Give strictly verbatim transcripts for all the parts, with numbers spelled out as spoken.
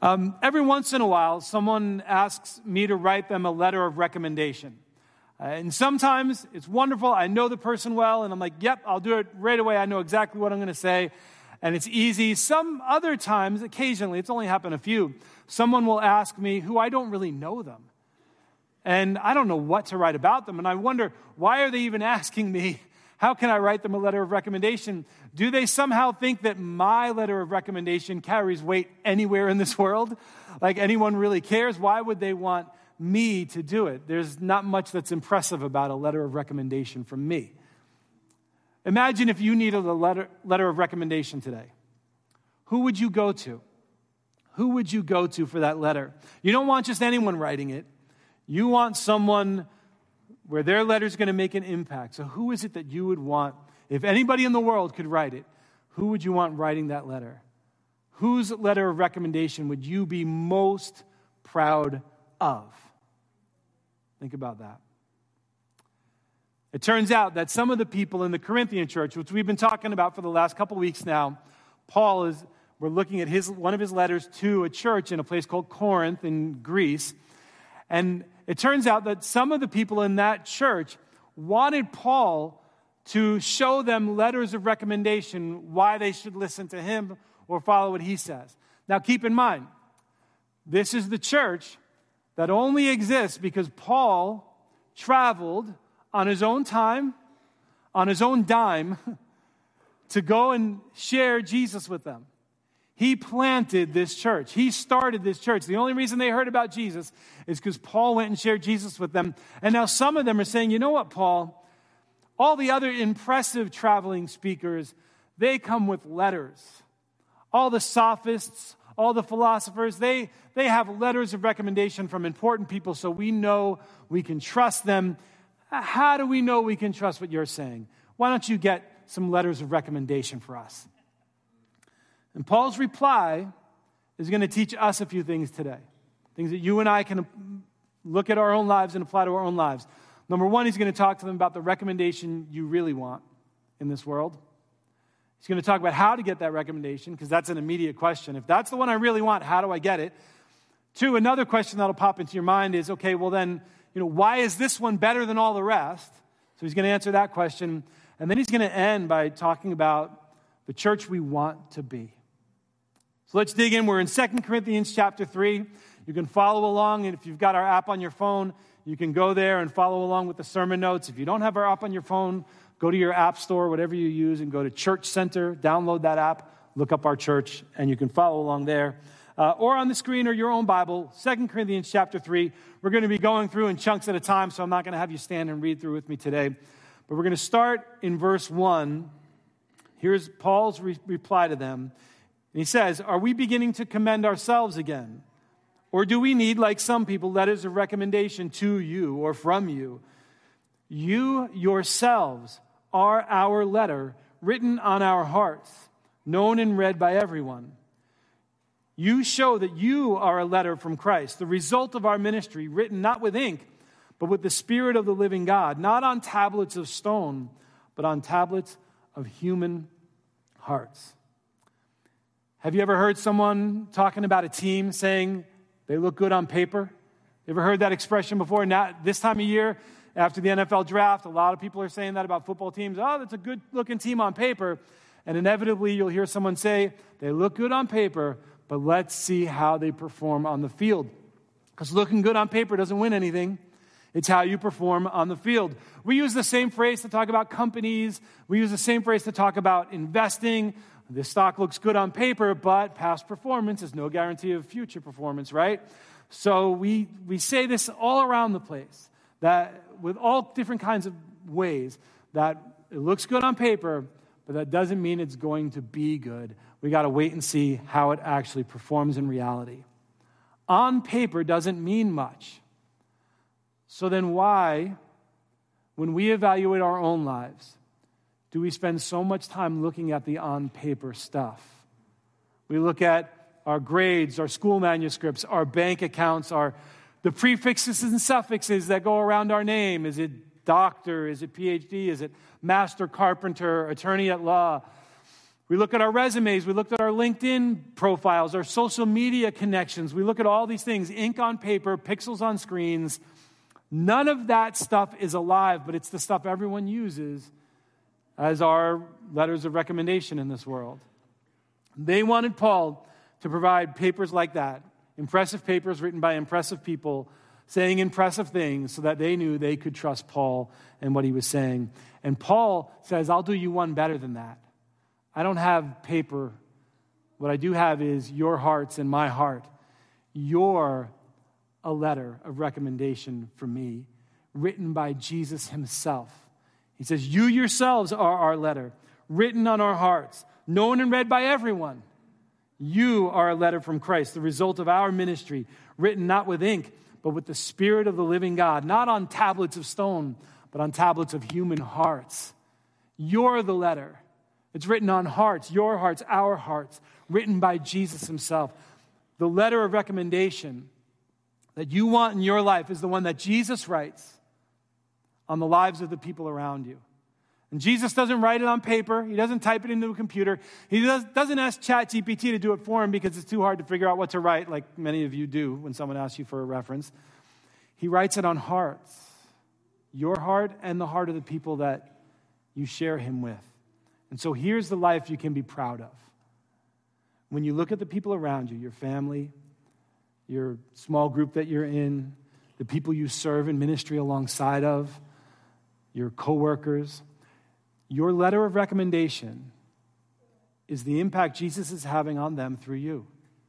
Um, every once in a while, someone asks me to write them a letter of recommendation. Uh, and sometimes it's wonderful. I know the person well, and I'm like, yep, I'll do it right away. I know exactly what I'm going to say, and it's easy. Some other times, occasionally, it's only happened a few, someone will ask me who I don't really know them. And I don't know what to write about them, and I wonder, why are they even asking me? How can I write them a letter of recommendation? Do they somehow think that my letter of recommendation carries weight anywhere in this world? Like anyone really cares? Why would they want me to do it? There's not much that's impressive about a letter of recommendation from me. Imagine if you needed a letter, letter of recommendation today. Who would you go to? Who would you go to for that letter? You don't want just anyone writing it. You want someone where their letter is going to make an impact. So who is it that you would want? If anybody in the world could write it, who would you want writing that letter? Whose letter of recommendation would you be most proud of? Think about that. It turns out that some of the people in the Corinthian church, which we've been talking about for the last couple weeks now, Paul is, we're looking at his one of his letters to a church in a place called Corinth in Greece. And it turns out that some of the people in that church wanted Paul to show them letters of recommendation why they should listen to him or follow what he says. Now keep in mind, this is the church that only exists because Paul traveled on his own time, on his own dime, to go and share Jesus with them. He planted this church. He started this church. The only reason they heard about Jesus is because Paul went and shared Jesus with them. And now some of them are saying, you know what, Paul? All the other impressive traveling speakers, they come with letters. All the sophists, all the philosophers, they, they have letters of recommendation from important people so we know we can trust them. How do we know we can trust what you're saying? Why don't you get some letters of recommendation for us? And Paul's reply is going to teach us a few things today. Things that you and I can look at our own lives and apply to our own lives. Number one, he's going to talk to them about the recommendation you really want in this world. He's going to talk about how to get that recommendation, because that's an immediate question. If that's the one I really want, how do I get it? Two, another question that'll pop into your mind is, okay, well then, you know, why is this one better than all the rest? So he's going to answer that question. And then he's going to end by talking about the church we want to be. So let's dig in. We're in Second Corinthians chapter three. You can follow along, and if you've got our app on your phone, you can go there and follow along with the sermon notes. If you don't have our app on your phone, go to your app store, whatever you use, and go to Church Center, download that app, look up our church, and you can follow along there. Uh, or on the screen or your own Bible, Second Corinthians chapter three. We're going to be going through in chunks at a time, so I'm not going to have you stand and read through with me today. But we're going to start in verse one. Here's Paul's re- reply to them. And he says, are we beginning to commend ourselves again? Or do we need, like some people, letters of recommendation to you or from you? You yourselves are our letter, written on our hearts, known and read by everyone. You show that you are a letter from Christ, the result of our ministry, written not with ink, but with the Spirit of the living God, not on tablets of stone, but on tablets of human hearts. Have you ever heard someone talking about a team saying they look good on paper? You ever heard that expression before? Now, this time of year, after the N F L draft, a lot of people are saying that about football teams. Oh, that's a good-looking team on paper. And inevitably, you'll hear someone say, they look good on paper, but let's see how they perform on the field. Because looking good on paper doesn't win anything. It's how you perform on the field. We use the same phrase to talk about companies. We use the same phrase to talk about investing. This stock looks good on paper, but past performance is no guarantee of future performance, right? So we we say this all around the place, that with all different kinds of ways, that it looks good on paper, but that doesn't mean it's going to be good. We got to wait and see how it actually performs in reality. On paper doesn't mean much. So then why, when we evaluate our own lives, do we spend so much time looking at the on-paper stuff? We look at our grades, our school manuscripts, our bank accounts, our the prefixes and suffixes that go around our name. Is it doctor? Is it P H D? Is it master carpenter, attorney at law? We look at our resumes, we look at our LinkedIn profiles, our social media connections. We look at all these things, ink on paper, pixels on screens. None of that stuff is alive, but it's the stuff everyone uses as our letters of recommendation in this world. They wanted Paul to provide papers like that, impressive papers written by impressive people, saying impressive things so that they knew they could trust Paul and what he was saying. And Paul says, I'll do you one better than that. I don't have paper. What I do have is your hearts and my heart. You're a letter of recommendation from me, written by Jesus himself. He says, you yourselves are our letter, written on our hearts, known and read by everyone. You are a letter from Christ, the result of our ministry, written not with ink, but with the Spirit of the living God, not on tablets of stone, but on tablets of human hearts. You're the letter. It's written on hearts, your hearts, our hearts, written by Jesus himself. The letter of recommendation that you want in your life is the one that Jesus writes on the lives of the people around you. And Jesus doesn't write it on paper. He doesn't type it into a computer. He does, doesn't ask ChatGPT to do it for him because it's too hard to figure out what to write, like many of you do when someone asks you for a reference. He writes it on hearts, your heart and the heart of the people that you share him with. And so here's the life you can be proud of. When you look at the people around you, your family, your small group that you're in, the people you serve in ministry alongside of, your coworkers, your letter of recommendation is the impact Jesus is having on them through you,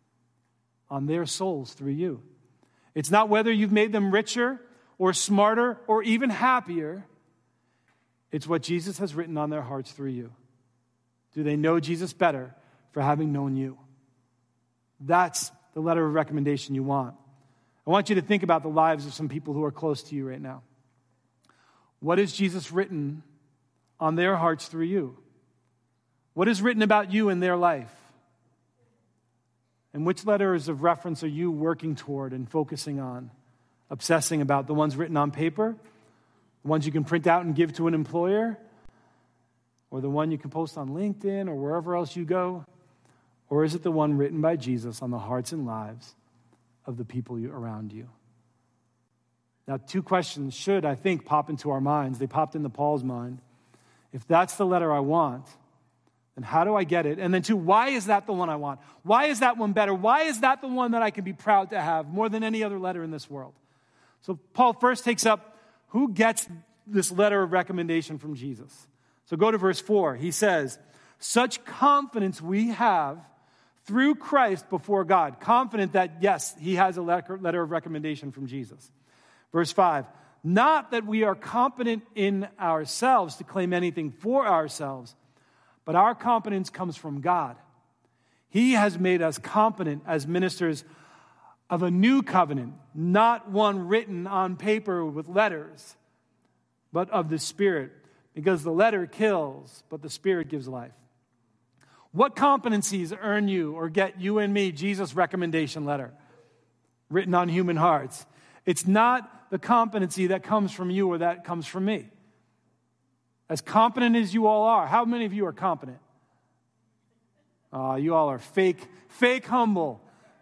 on their souls through you. It's not whether you've made them richer or smarter or even happier. It's what Jesus has written on their hearts through you. Do they know Jesus better for having known you? That's the letter of recommendation you want. I want you to think about the lives of some people who are close to you right now. What has Jesus written on their hearts through you? What is written about you in their life? And which letters of reference are you working toward and focusing on, obsessing about? The ones written on paper? The ones you can print out and give to an employer? Or the one you can post on LinkedIn or wherever else you go? Or is it the one written by Jesus on the hearts and lives of the people around you? Now, two questions should, I think, pop into our minds. They popped into Paul's mind. If that's the letter I want, then how do I get it? And then two, why is that the one I want? Why is that one better? Why is that the one that I can be proud to have more than any other letter in this world? So Paul first takes up who gets this letter of recommendation from Jesus. So go to verse four. He says, such confidence we have through Christ before God. Confident that, yes, he has a letter of recommendation from Jesus. Verse five, not that we are competent in ourselves to claim anything for ourselves, but our competence comes from God. He has made us competent as ministers of a new covenant, not one written on paper with letters, but of the Spirit, because the letter kills, but the Spirit gives life. What competencies earn you or get you and me Jesus' recommendation letter written on human hearts? It's not the competency that comes from you or that comes from me. As competent as you all are, how many of you are competent? Uh, you all are fake, fake humble.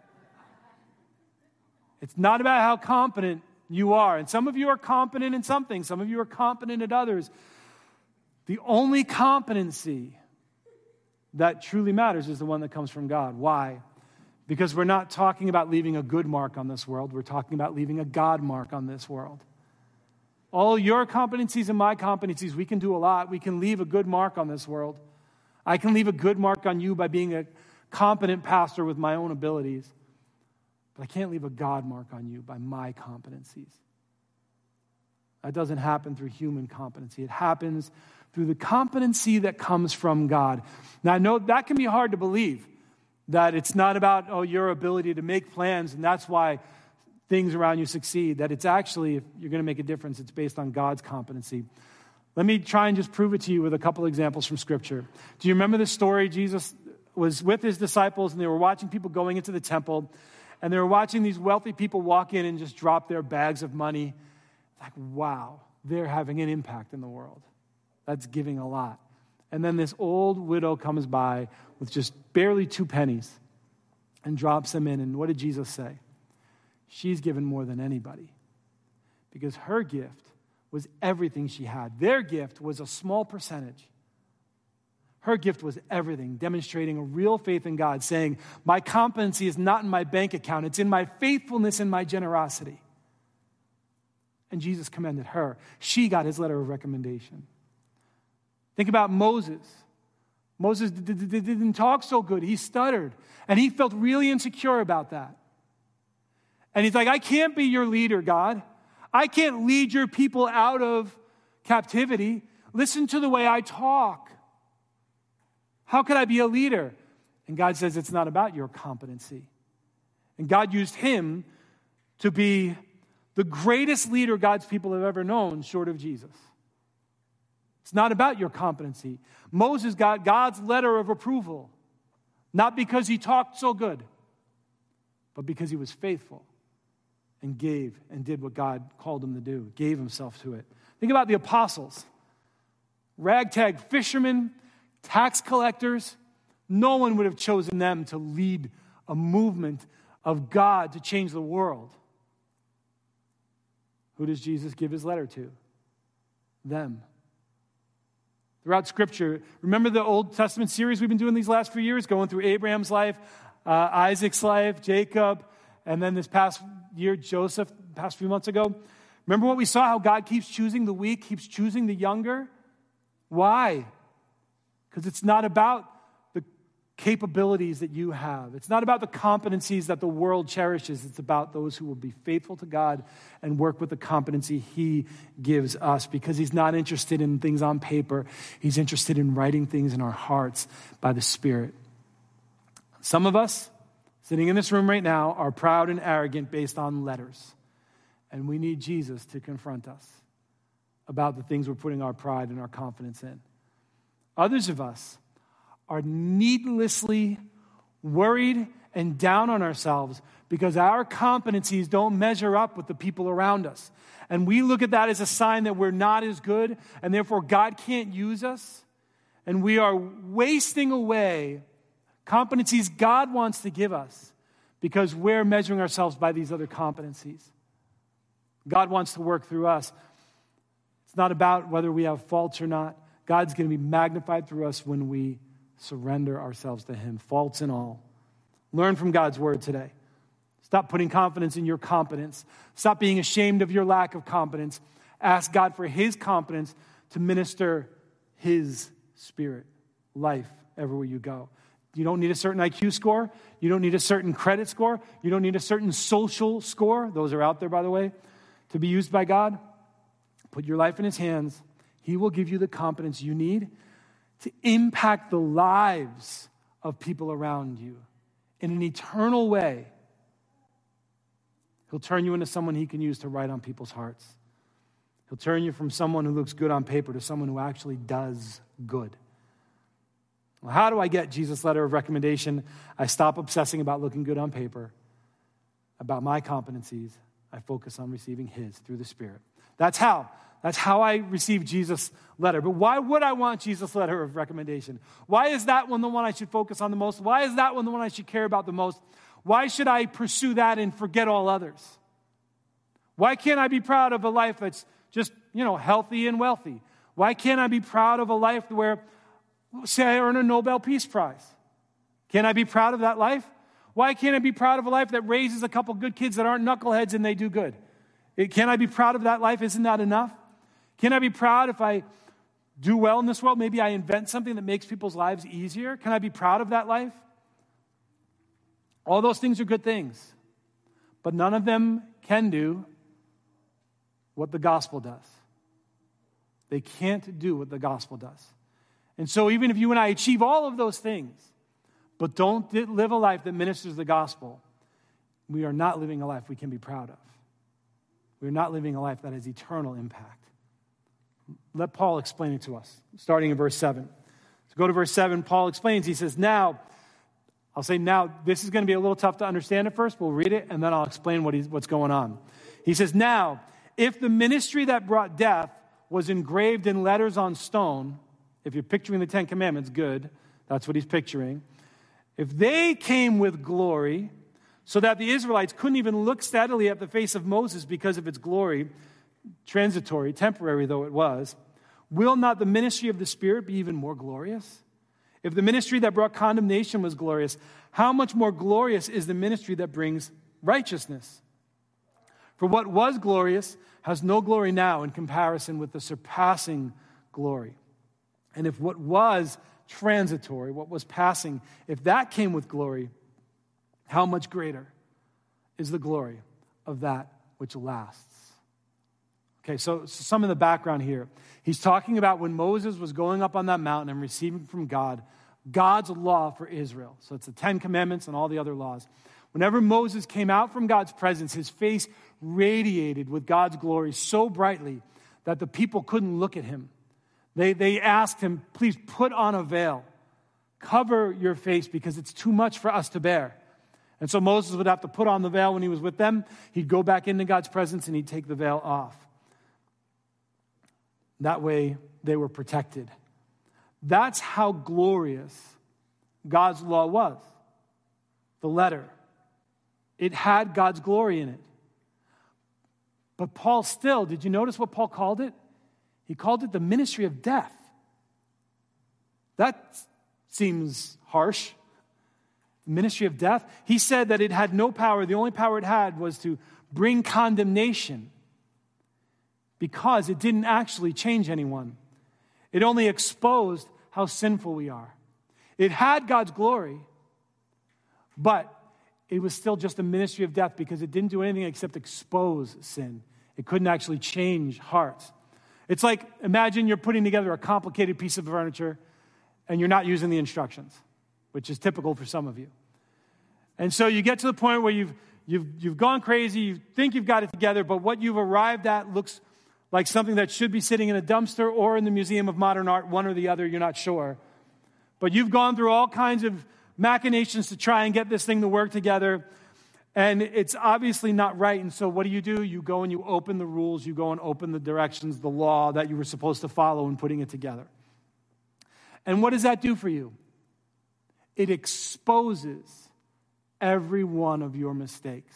It's not about how competent you are. And some of you are competent in some things. Some of you are competent at others. The only competency that truly matters is the one that comes from God. Why? Because we're not talking about leaving a good mark on this world. We're talking about leaving a God mark on this world. All your competencies and my competencies, we can do a lot. We can leave a good mark on this world. I can leave a good mark on you by being a competent pastor with my own abilities. But I can't leave a God mark on you by my competencies. That doesn't happen through human competency. It happens through the competency that comes from God. Now, I know that can be hard to believe, that it's not about, oh, your ability to make plans, and that's why things around you succeed, that it's actually, if you're going to make a difference, it's based on God's competency. Let me try and just prove it to you with a couple examples from Scripture. Do you remember the story? Jesus was with his disciples, and they were watching people going into the temple, and they were watching these wealthy people walk in and just drop their bags of money. Like, wow, they're having an impact in the world. That's giving a lot. And then this old widow comes by with just barely two pennies and drops them in. And what did Jesus say? She's given more than anybody because her gift was everything she had. Their gift was a small percentage. Her gift was everything, demonstrating a real faith in God, saying, my competency is not in my bank account, it's in my faithfulness and my generosity. And Jesus commended her. She got his letter of recommendation. Think about Moses. Moses d- d- d- didn't talk so good. He stuttered, and he felt really insecure about that. And he's like, I can't be your leader, God. I can't lead your people out of captivity. Listen to the way I talk. How could I be a leader? And God says it's not about your competency. And God used him to be the greatest leader God's people have ever known, short of Jesus. It's not about your competency. Moses got God's letter of approval, not because he talked so good, but because he was faithful and gave and did what God called him to do, gave himself to it. Think about the apostles. Ragtag fishermen, tax collectors. No one would have chosen them to lead a movement of God to change the world. Who does Jesus give his letter to? Them. Throughout Scripture, remember the Old Testament series we've been doing these last few years, going through Abraham's life, uh, Isaac's life, Jacob, and then this past year, Joseph, past few months ago. Remember what we saw, how God keeps choosing the weak, keeps choosing the younger? Why? Because it's not about the capabilities that you have. It's not about the competencies that the world cherishes. It's about those who will be faithful to God and work with the competency he gives us, because he's not interested in things on paper. He's interested in writing things in our hearts by the Spirit. Some of us, sitting in this room right now, are proud and arrogant based on letters. And we need Jesus to confront us about the things we're putting our pride and our confidence in. Others of us are needlessly worried and down on ourselves because our competencies don't measure up with the people around us. And we look at that as a sign that we're not as good, and therefore God can't use us. And we are wasting away competencies God wants to give us because we're measuring ourselves by these other competencies. God wants to work through us. It's not about whether we have faults or not. God's going to be magnified through us when we surrender ourselves to him, faults and all. Learn from God's word today. Stop putting confidence in your competence. Stop being ashamed of your lack of competence. Ask God for his competence to minister his Spirit, life, everywhere you go. You don't need a certain I Q score. You don't need a certain credit score. You don't need a certain social score. Those are out there, by the way, to be used by God. Put your life in his hands. He will give you the competence you need to impact the lives of people around you in an eternal way. He'll turn you into someone he can use to write on people's hearts. He'll turn you from someone who looks good on paper to someone who actually does good. Well, how do I get Jesus' letter of recommendation? I stop obsessing about looking good on paper, about my competencies. I focus on receiving his through the Spirit. That's how. That's how I receive Jesus' letter. But why would I want Jesus' letter of recommendation? Why is that one the one I should focus on the most? Why is that one the one I should care about the most? Why should I pursue that and forget all others? Why can't I be proud of a life that's just, you know, healthy and wealthy? Why can't I be proud of a life where, say, I earn a Nobel Peace Prize? Can't I be proud of that life? Why can't I be proud of a life that raises a couple good kids that aren't knuckleheads and they do good? Can I be proud of that life? Isn't that enough? Can I be proud if I do well in this world? Maybe I invent something that makes people's lives easier. Can I be proud of that life? All those things are good things, but none of them can do what the gospel does. They can't do what the gospel does. And so even if you and I achieve all of those things, but don't live a life that ministers the gospel, we are not living a life we can be proud of. We're not living a life that has eternal impact. Let Paul explain it to us, starting in verse seven. So go to verse seven. Paul explains. He says, now, I'll say now, this is going to be a little tough to understand at first. We'll read it, and then I'll explain what he's, what's going on. He says, now, if the ministry that brought death was engraved in letters on stone, if you're picturing the Ten Commandments, good. That's what he's picturing. If they came with glory, so that the Israelites couldn't even look steadily at the face of Moses because of its glory, transitory, temporary though it was, will not the ministry of the Spirit be even more glorious? If the ministry that brought condemnation was glorious, how much more glorious is the ministry that brings righteousness? For what was glorious has no glory now in comparison with the surpassing glory. And if what was transitory, what was passing, if that came with glory, how much greater is the glory of that which lasts? Okay, so, so some of the background here. He's talking about when Moses was going up on that mountain and receiving from God, God's law for Israel. So it's the Ten Commandments and all the other laws. Whenever Moses came out from God's presence, his face radiated with God's glory so brightly that the people couldn't look at him. They, they asked him, please put on a veil. Cover your face because it's too much for us to bear. And so Moses would have to put on the veil when he was with them. He'd go back into God's presence and he'd take the veil off. That way they were protected. That's how glorious God's law was. The letter. It had God's glory in it. But Paul still, did you notice what Paul called it? He called it the ministry of death. That seems harsh. The ministry of death. He said that it had no power. The only power it had was to bring condemnation because it didn't actually change anyone. It only exposed how sinful we are. It had God's glory, but it was still just a ministry of death because it didn't do anything except expose sin. It couldn't actually change hearts. It's like, imagine you're putting together a complicated piece of furniture and you're not using the instructions, which is typical for some of you. And so you get to the point where you've, you've, you've gone crazy, you think you've got it together, but what you've arrived at looks like something that should be sitting in a dumpster or in the Museum of Modern Art, one or the other, you're not sure. But you've gone through all kinds of machinations to try and get this thing to work together, and it's obviously not right. And so what do you do? You go and you open the rules, you go and open the directions, the law that you were supposed to follow in putting it together. And what does that do for you? It exposes every one of your mistakes.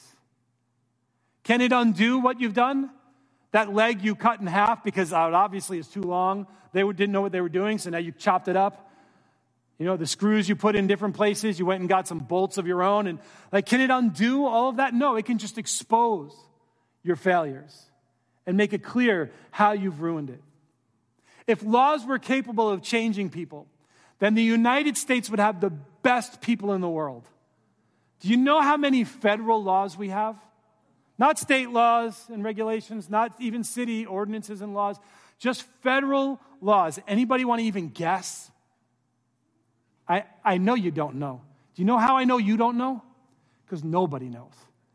Can it undo what you've done? That leg you cut in half because it obviously is too long. They didn't know what they were doing, so now you chopped it up. You know, the screws you put in different places, you went and got some bolts of your own. And like, can it undo all of that? No, it can just expose your failures and make it clear how you've ruined it. If laws were capable of changing people, then the United States would have the best people in the world. Do you know how many federal laws we have? Not state laws and regulations, not even city ordinances and laws, just federal laws. Anybody want to even guess? I, I know you don't know. Do you know how I know you don't know? Because nobody knows.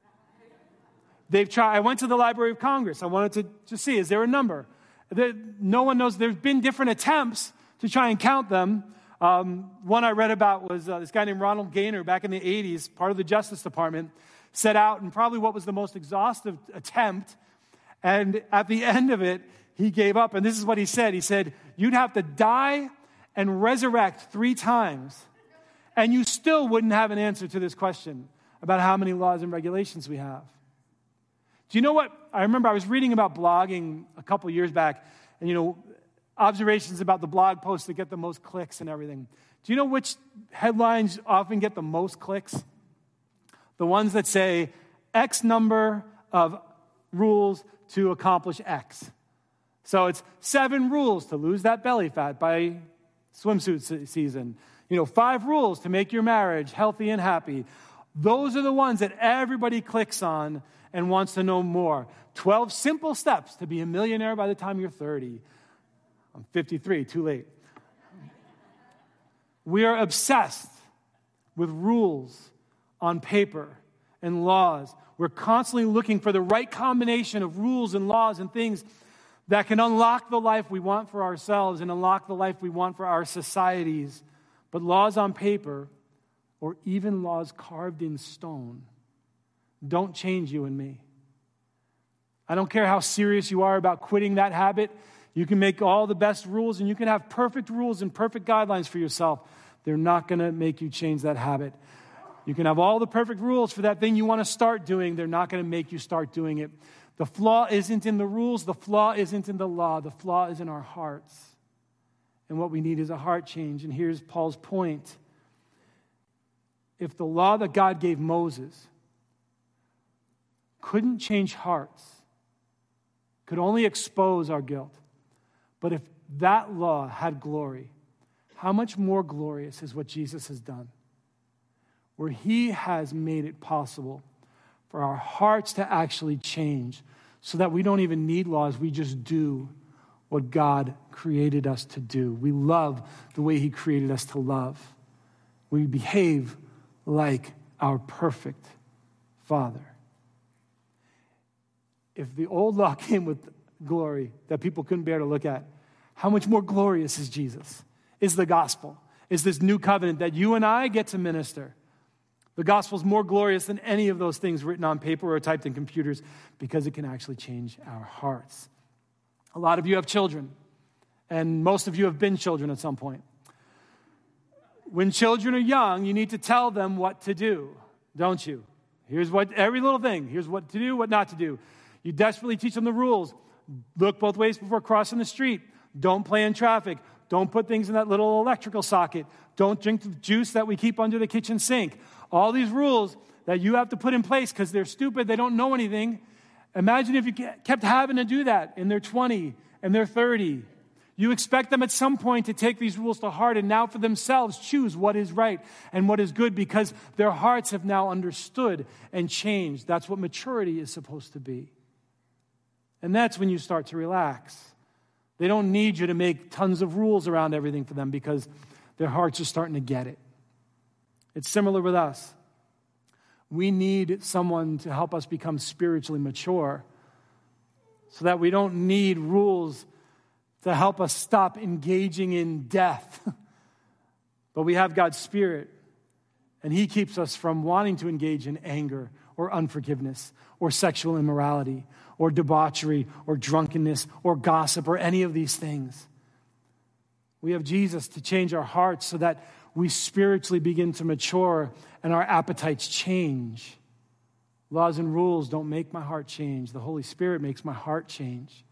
They've tried. I went to the Library of Congress. I wanted to, to see, is there a number? There, no one knows. There's been different attempts to try and count them. Um, one I read about was uh, this guy named Ronald Gaynor back in the eighties, part of the Justice Department, set out and probably what was the most exhaustive attempt. And at the end of it, he gave up. And this is what he said. He said, you'd have to die and resurrect three times, and you still wouldn't have an answer to this question about how many laws and regulations we have. Do you know what? I remember I was reading about blogging a couple years back, and, you know, observations about the blog posts that get the most clicks and everything. Do you know which headlines often get the most clicks? The ones that say X number of rules to accomplish X. So it's seven rules to lose that belly fat by swimsuit season. You know, five rules to make your marriage healthy and happy. Those are the ones that everybody clicks on and wants to know more. twelve simple steps to be a millionaire by the time you're thirty. I'm fifty-three, too late. We are obsessed with rules on paper and laws. We're constantly looking for the right combination of rules and laws and things that can unlock the life we want for ourselves and unlock the life we want for our societies. But laws on paper, or even laws carved in stone, don't change you and me. I don't care how serious you are about quitting that habit. You can make all the best rules and you can have perfect rules and perfect guidelines for yourself. They're not going to make you change that habit. You can have all the perfect rules for that thing you want to start doing. They're not going to make you start doing it. The flaw isn't in the rules. The flaw isn't in the law. The flaw is in our hearts. And what we need is a heart change. And here's Paul's point. If the law that God gave Moses couldn't change hearts, could only expose our guilt, but if that law had glory, how much more glorious is what Jesus has done? Where he has made it possible for our hearts to actually change so that we don't even need laws, we just do what God created us to do. We love the way he created us to love. We behave like our perfect Father. If the old law came with glory that people couldn't bear to look at, how much more glorious is Jesus, is the gospel, is this new covenant that you and I get to minister. The gospel is more glorious than any of those things written on paper or typed in computers because it can actually change our hearts. A lot of you have children, and most of you have been children at some point. When children are young, you need to tell them what to do, don't you? Here's what, every little thing. Here's what to do, what not to do. You desperately teach them the rules. Look both ways before crossing the street. Don't play in traffic. Don't put things in that little electrical socket. Don't drink the juice that we keep under the kitchen sink. All these rules that you have to put in place because they're stupid, they don't know anything. Imagine if you kept having to do that in their twenty and their thirty. You expect them at some point to take these rules to heart and now for themselves choose what is right and what is good because their hearts have now understood and changed. That's what maturity is supposed to be. And that's when you start to relax. They don't need you to make tons of rules around everything for them because their hearts are starting to get it. It's similar with us. We need someone to help us become spiritually mature so that we don't need rules to help us stop engaging in death. But we have God's Spirit, and he keeps us from wanting to engage in anger or unforgiveness or sexual immorality or debauchery or drunkenness or gossip or any of these things. We have Jesus to change our hearts so that we spiritually begin to mature and our appetites change. Laws and rules don't make my heart change. The Holy Spirit makes my heart change.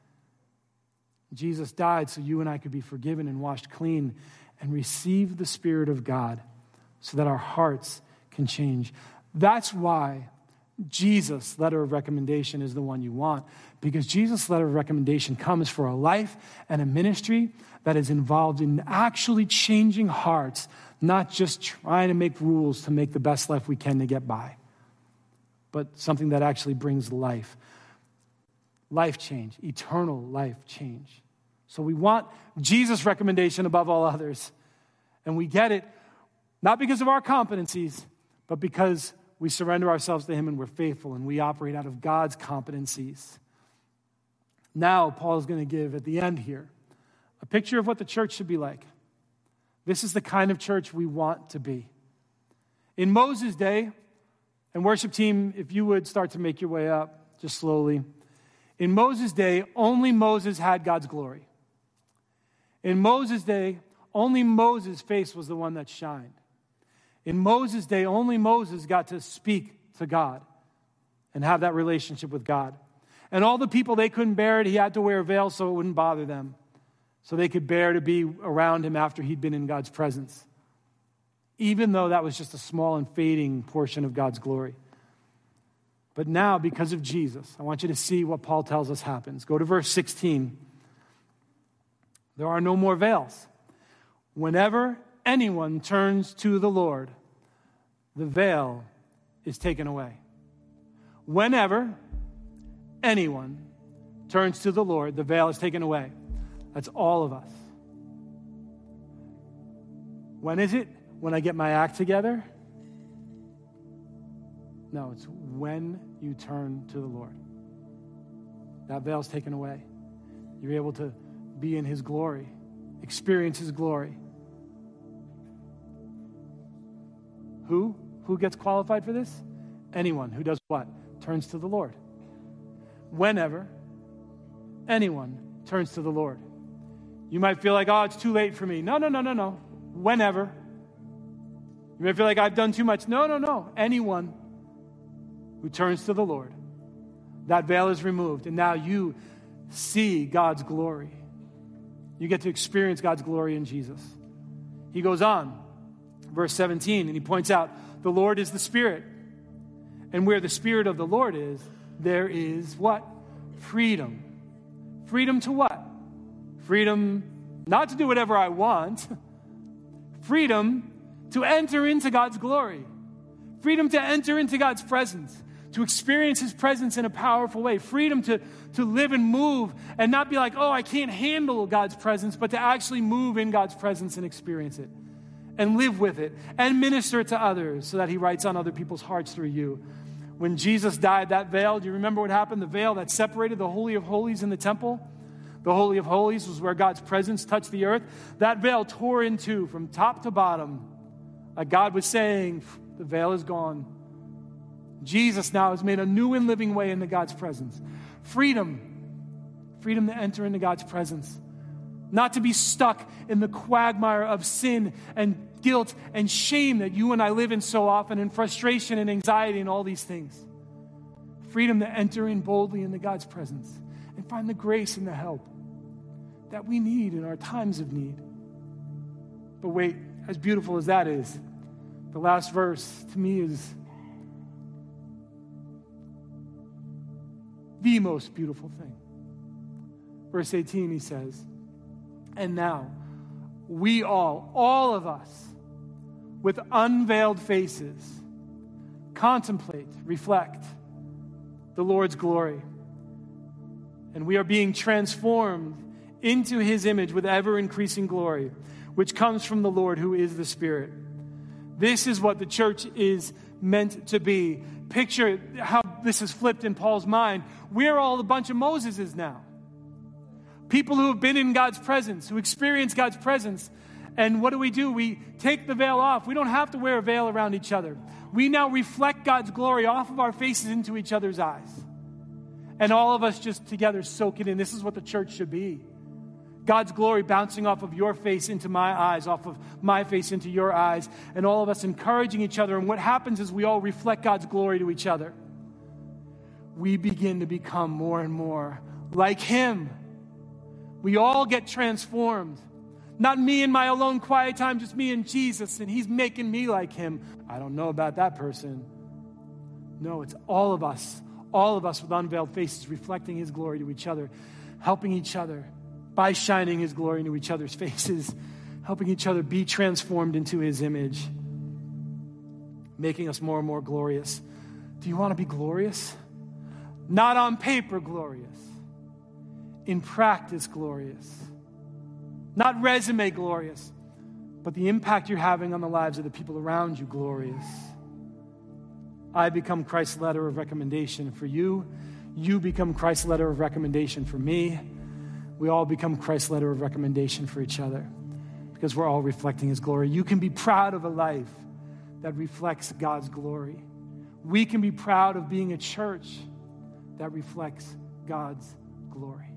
Jesus died so you and I could be forgiven and washed clean and receive the Spirit of God so that our hearts can change. That's why Jesus' letter of recommendation is the one you want, because Jesus' letter of recommendation comes for a life and a ministry that is involved in actually changing hearts, not just trying to make rules to make the best life we can to get by, but something that actually brings life. Life change, eternal life change. So we want Jesus' recommendation above all others. And we get it not because of our competencies, but because we surrender ourselves to him and we're faithful and we operate out of God's competencies. Now, Paul is going to give at the end here a picture of what the church should be like. This is the kind of church we want to be. In Moses' day, and worship team, if you would start to make your way up just slowly. In Moses' day, only Moses had God's glory. In Moses' day, only Moses' face was the one that shined. In Moses' day, only Moses got to speak to God and have that relationship with God. And all the people, they couldn't bear it. He had to wear a veil so it wouldn't bother them, so they could bear to be around him after he'd been in God's presence, even though that was just a small and fading portion of God's glory. But now, because of Jesus, I want you to see what Paul tells us happens. Go to verse sixteen. There are no more veils. Whenever anyone turns to the Lord, the veil is taken away. Whenever anyone turns to the Lord, the veil is taken away. That's all of us. When is it? When I get my act together? No, it's when you turn to the Lord. That veil's taken away. You're able to be in his glory, experience his glory. Who? Who gets qualified for this? Anyone who does what? Turns to the Lord. Whenever anyone turns to the Lord. You might feel like, oh, it's too late for me. No, no, no, no, no. Whenever. You may feel like I've done too much. No, no, no. Anyone who turns to the Lord, that veil is removed, and now you see God's glory. You get to experience God's glory in Jesus. He goes on, verse seventeen, and he points out, the Lord is the Spirit. And where the Spirit of the Lord is, there is what? Freedom. Freedom to what? Freedom not to do whatever I want. Freedom to enter into God's glory. Freedom to enter into God's presence. To experience His presence in a powerful way. Freedom to, to live and move and not be like, oh, I can't handle God's presence, but to actually move in God's presence and experience it. And live with it. And minister to others so that He writes on other people's hearts through you. When Jesus died, that veil, do you remember what happened? The veil that separated the Holy of Holies in the temple. The Holy of Holies was where God's presence touched the earth. That veil tore in two from top to bottom. Like God was saying, the veil is gone. Jesus now has made a new and living way into God's presence. Freedom. Freedom to enter into God's presence. Not to be stuck in the quagmire of sin and guilt and shame that you and I live in so often, and frustration and anxiety and all these things. Freedom to enter in boldly into God's presence and find the grace and the help that we need in our times of need. But wait, as beautiful as that is, the last verse to me is the most beautiful thing. Verse eighteen, he says, and now we all, all of us, with unveiled faces, contemplate, reflect the Lord's glory. And we are being transformed into His image with ever-increasing glory, which comes from the Lord who is the Spirit. This is what the church is meant to be. Picture how this is flipped in Paul's mind. We're all a bunch of Moseses now. People who have been in God's presence, who experience God's presence. And what do we do? We take the veil off. We don't have to wear a veil around each other. We now reflect God's glory off of our faces into each other's eyes. And all of us just together soak it in. This is what the church should be. God's glory bouncing off of your face into my eyes, off of my face into your eyes, and all of us encouraging each other. And what happens is we all reflect God's glory to each other. We begin to become more and more like Him. We all get transformed. Not me in my alone quiet time, just me and Jesus, and He's making me like Him. I don't know about that person. No, it's all of us, all of us with unveiled faces reflecting His glory to each other, helping each other by shining His glory into each other's faces, helping each other be transformed into His image, making us more and more glorious. Do you want to be glorious? Not on paper glorious, in practice glorious. Not resume glorious, but the impact you're having on the lives of the people around you glorious. I become Christ's letter of recommendation for you. You become Christ's letter of recommendation for me. We all become Christ's letter of recommendation for each other because we're all reflecting His glory. You can be proud of a life that reflects God's glory. We can be proud of being a church that reflects God's glory.